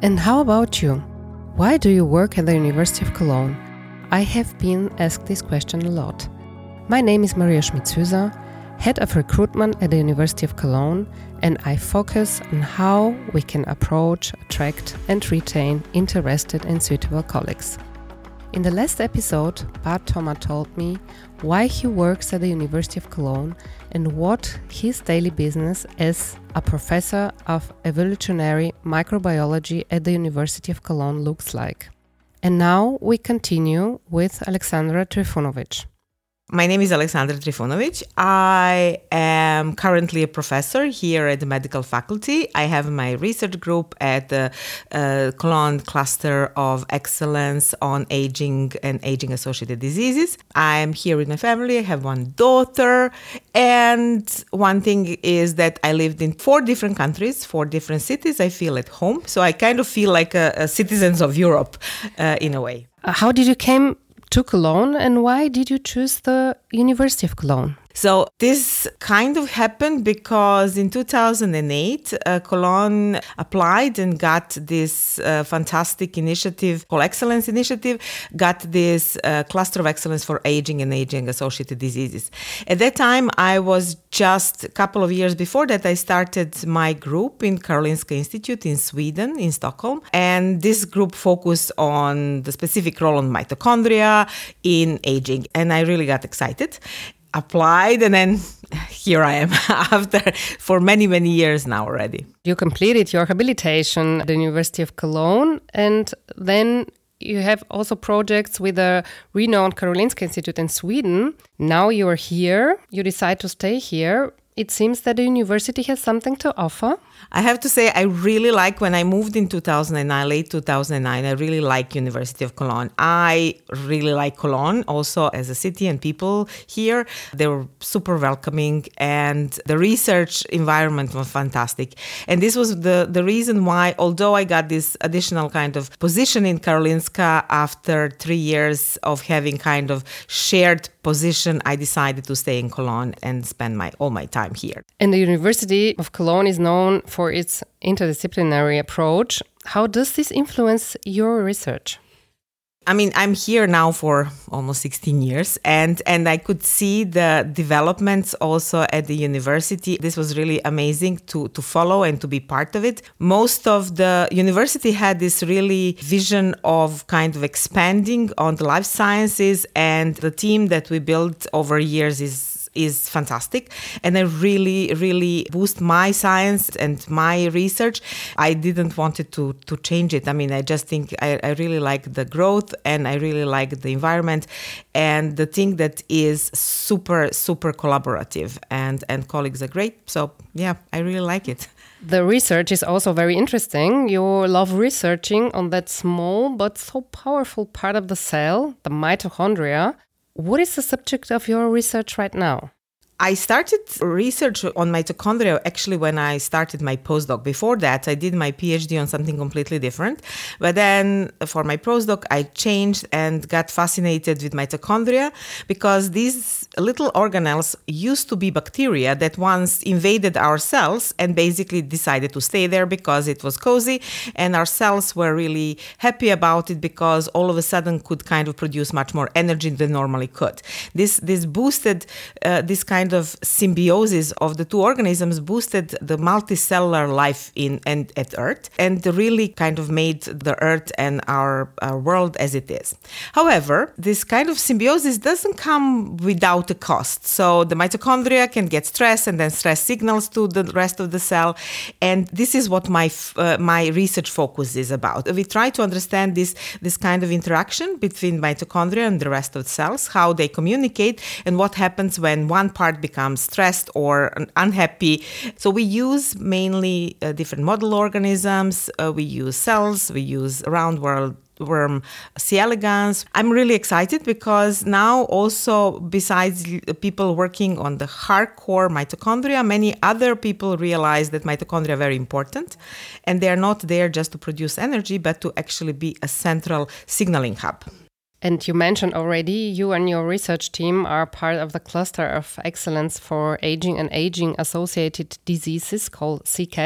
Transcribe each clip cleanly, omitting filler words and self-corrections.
And how about you? Why do you work at the University of Cologne? I have been asked this question a lot. My name is Maria Schmitz-Hüser, Head of Recruitment at the University of Cologne, and I focus on how we can approach, attract and retain interested and suitable colleagues. In the last episode, Bart Thoma told me why he works at the University of Cologne and what his daily business as a professor of evolutionary microbiology at the University of Cologne looks like. And now we continue with Alexandra Trifunovic. My name is Alexandra Trifunovic. I am currently a professor here at the medical faculty. I have my research group at the Cologne Cluster of Excellence on Aging and Aging-Associated Diseases. I am here with my family. I have one daughter. And one thing is that I lived in 4 different countries, 4 different cities. I feel at home. So I kind of feel like a citizens of Europe in a way. How did you came to Cologne, and why did you choose the University of Cologne? So this kind of happened because in 2008, Cologne applied and got this fantastic initiative called Excellence Initiative, got this cluster of excellence for aging and aging-associated diseases. At that time, I was just a couple of years before that, I started my group in Karolinska Institute in Sweden, in Stockholm. And this group focused on the specific role on mitochondria in aging. And I really got excited. Applied, and then here I am for many years now already. You completed your habilitation at the University of Cologne, and then you have also projects with the renowned Karolinska Institute in Sweden. Now you are here, you decide to stay here. It seems that the university has something to offer. I have to say, I really like when I moved in 2009, late 2009, I really like University of Cologne. I really like Cologne also as a city and people here. They were super welcoming and the research environment was fantastic. And this was the reason why, although I got this additional kind of position in Karolinska after 3 years of having kind of shared position, I decided to stay in Cologne and spend all my time here. And the University of Cologne is known for its interdisciplinary approach. How does this influence your research? I mean, I'm here now for almost 16 years and I could see the developments also at the university. This was really amazing to follow and to be part of it. Most of the university had this really vision of kind of expanding on the life sciences, and the team that we built over years is fantastic, and I really boost my science and my research. I didn't want it to change it. I mean, I just think I really like the growth and I really like the environment and the thing that is super collaborative and colleagues are great. So yeah, I really like it. The research is also very interesting. You love researching on that small but so powerful part of the cell, the mitochondria. What is the subject of your research right now? I started research on mitochondria actually when I started my postdoc. Before that, I did my PhD on something completely different. But then for my postdoc, I changed and got fascinated with mitochondria because these little organelles used to be bacteria that once invaded our cells and basically decided to stay there because it was cozy. And our cells were really happy about it because all of a sudden could kind of produce much more energy than normally could. This boosted this kind of symbiosis of the 2 organisms boosted the multicellular life at Earth and really kind of made the Earth and our world as it is. However, this kind of symbiosis doesn't come without a cost. So the mitochondria can get stressed and then stress signals to the rest of the cell. And this is what my research focus is about. We try to understand this kind of interaction between mitochondria and the rest of the cells, how they communicate and what happens when one part becomes stressed or unhappy. So we use mainly different model organisms. We use cells. We use roundworm C. elegans. I'm really excited because now also besides people working on the hardcore mitochondria, many other people realize that mitochondria are very important and they're not there just to produce energy, but to actually be a central signaling hub. And you mentioned already, you and your research team are part of the Cluster of Excellence for Aging and Aging-Associated Diseases called CCAD.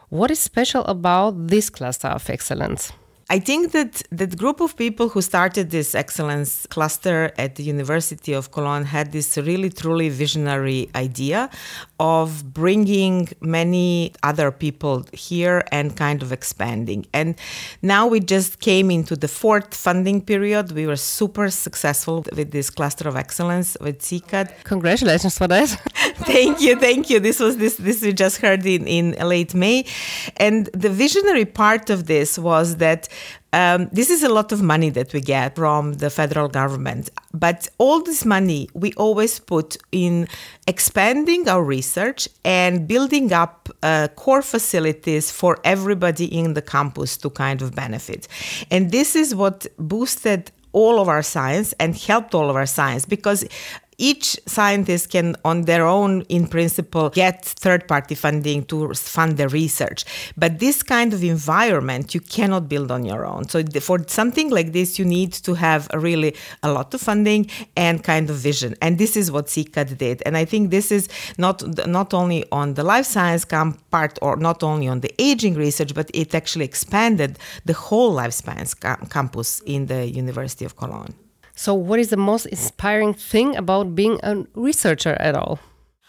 What is special about this cluster of excellence? I think that that group of people who started this excellence cluster at the University of Cologne had this really, truly visionary idea of bringing many other people here and kind of expanding. And now we just came into the fourth funding period. We were super successful with this cluster of excellence with CICAD. Congratulations for that. Thank you. This we just heard in late May. And the visionary part of this was that this is a lot of money that we get from the federal government. But all this money we always put in expanding our research and building up core facilities for everybody in the campus to kind of benefit. And this is what boosted all of our science and helped all of our science, because each scientist can, on their own, in principle, get third-party funding to fund their research. But this kind of environment you cannot build on your own. So for something like this, you need to have really a lot of funding and kind of vision. And this is what CICAD did. And I think this is not only on the life science part or not only on the aging research, but it actually expanded the whole life science campus in the University of Cologne. So what is the most inspiring thing about being a researcher at all?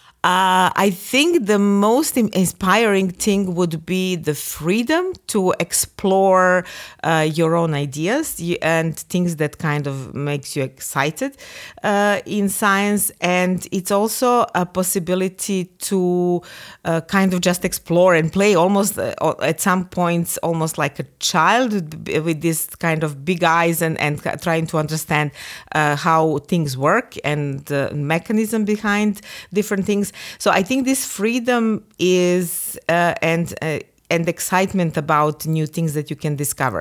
I think the most inspiring thing would be the freedom to explore your own ideas and things that kind of makes you excited in science. And it's also a possibility to kind of just explore and play almost at some points almost like a child with this kind of big eyes and trying to understand how things work and the mechanism behind different things. So I think this freedom is and excitement about new things that you can discover.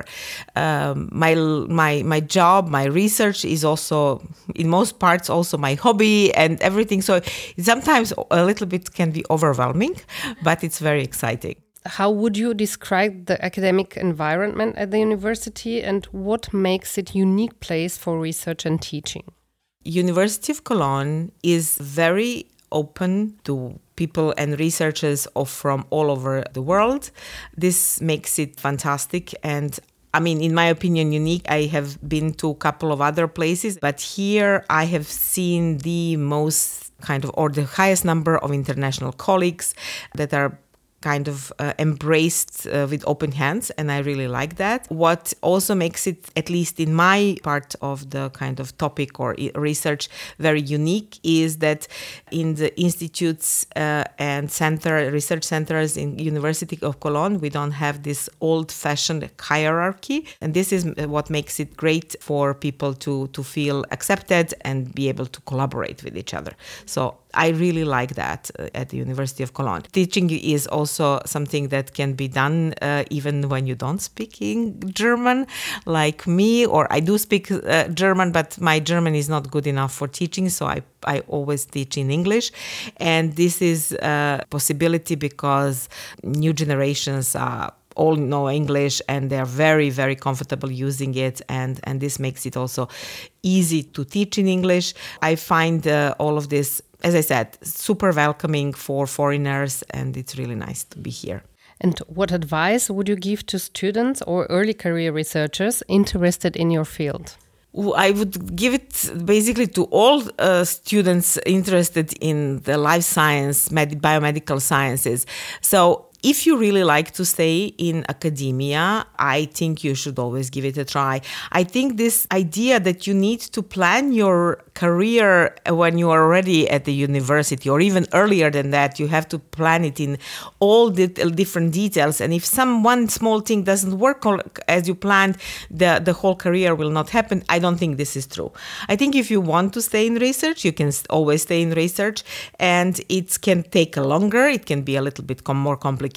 My job, my research is also, in most parts, also my hobby and everything. So sometimes a little bit can be overwhelming, but it's very exciting. How would you describe the academic environment at the university, and what makes it a unique place for research and teaching? University of Cologne is very open to people and researchers from all over the world. This makes it fantastic and, I mean, in my opinion, unique. I have been to a couple of other places, but here I have seen the most or the highest number of international colleagues that are kind of embraced with open hands, and I really like that. What also makes it, at least in my part of the kind of topic or research, very unique is that in the institutes and research centers in University of Cologne, we don't have this old-fashioned hierarchy, and this is what makes it great for people to feel accepted and be able to collaborate with each other. So I really like that at the University of Cologne. Teaching is also something that can be done even when you don't speak German, like me, or I do speak German, but my German is not good enough for teaching, so I always teach in English. And this is a possibility because new generations all know English and they're very, very comfortable using it. And this makes it also easy to teach in English. I find all of this, as I said, super welcoming for foreigners, and it's really nice to be here. And what advice would you give to students or early career researchers interested in your field? I would give it basically to all students interested in the life science, biomedical sciences. So if you really like to stay in academia, I think you should always give it a try. I think this idea that you need to plan your career when you are already at the university, or even earlier than that, you have to plan it in all the different details. And if one small thing doesn't work as you planned, the whole career will not happen. I don't think this is true. I think if you want to stay in research, you can always stay in research, and it can take longer. It can be a little bit more complicated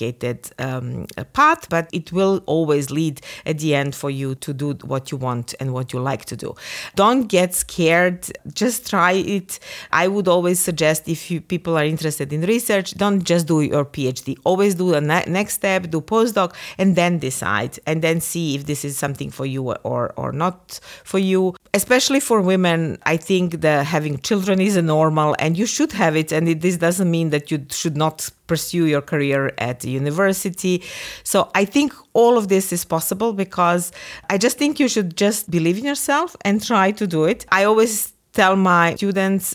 path, but it will always lead at the end for you to do what you want and what you like to do. Don't get scared just try it. I would always suggest, if people are interested in research, don't just do your PhD. Always do the next step, do postdoc, and then decide, and then see if this is something for you or not for you. Especially for women, I think that having children is a normal, and you should have it. And this doesn't mean that you should not pursue your career at the university. So I think all of this is possible, because I just think you should just believe in yourself and try to do it. I always tell my students,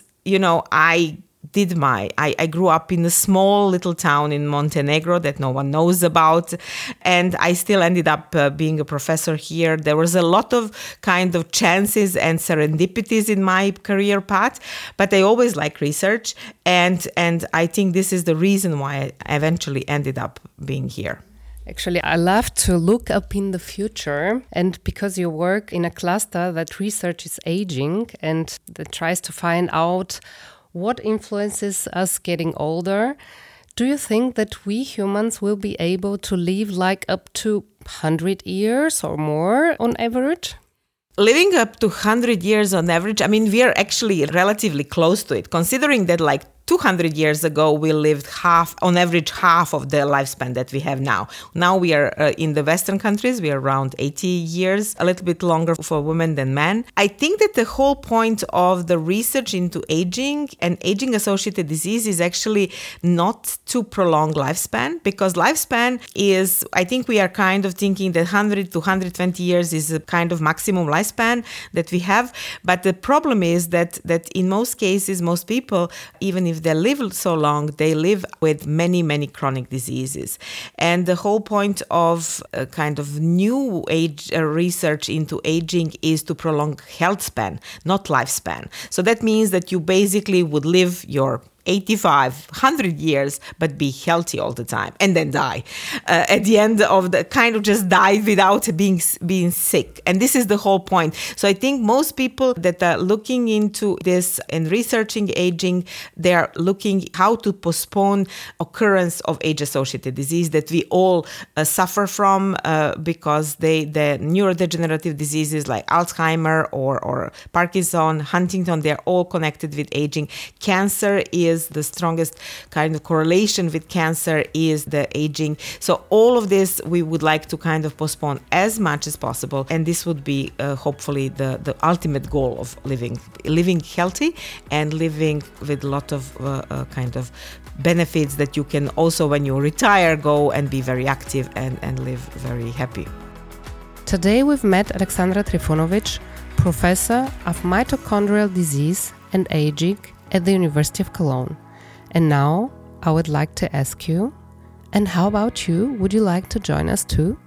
I grew up in a small little town in Montenegro that no one knows about, and I still ended up being a professor here. There was a lot of kind of chances and serendipities in my career path, but I always like research, and I think this is the reason why I eventually ended up being here. Actually, I love to look up in the future, and because you work in a cluster that researches aging and that tries to find out what influences us getting older, do you think that we humans will be able to live like up to 100 years or more on average? Living up to 100 years on average, we are actually relatively close to it, considering that 200 years ago, we lived on average half of the lifespan that we have now. Now we are in the Western countries, we are around 80 years, a little bit longer for women than men. I think that the whole point of the research into aging and aging-associated disease is actually not to prolong lifespan, because lifespan is, I think we are kind of thinking that 100 to 120 years is a kind of maximum lifespan that we have. But the problem is that in most cases, most people, even if they live so long, they live with many, many chronic diseases. And the whole point of kind of new age research into aging is to prolong health span, not lifespan. So that means that you basically would live your 85, 100 years, but be healthy all the time, and then die. At the end of the kind of just die without being sick. And this is the whole point. So I think most people that are looking into this and researching aging, they are looking how to postpone occurrence of age-associated disease that we all suffer from, because the neurodegenerative diseases like Alzheimer or Parkinson, Huntington, they're all connected with aging. Cancer is the strongest kind of correlation with cancer is the aging. So all of this we would like to kind of postpone as much as possible, and this would be hopefully the ultimate goal of living healthy and living with a lot of kind of benefits that you can also, when you retire, go and be very active and live very happy. Today we've met Alexandra Trifunovic, professor of mitochondrial disease and aging at the University of Cologne. And now I would like to ask you, and how about you? Would you like to join us too?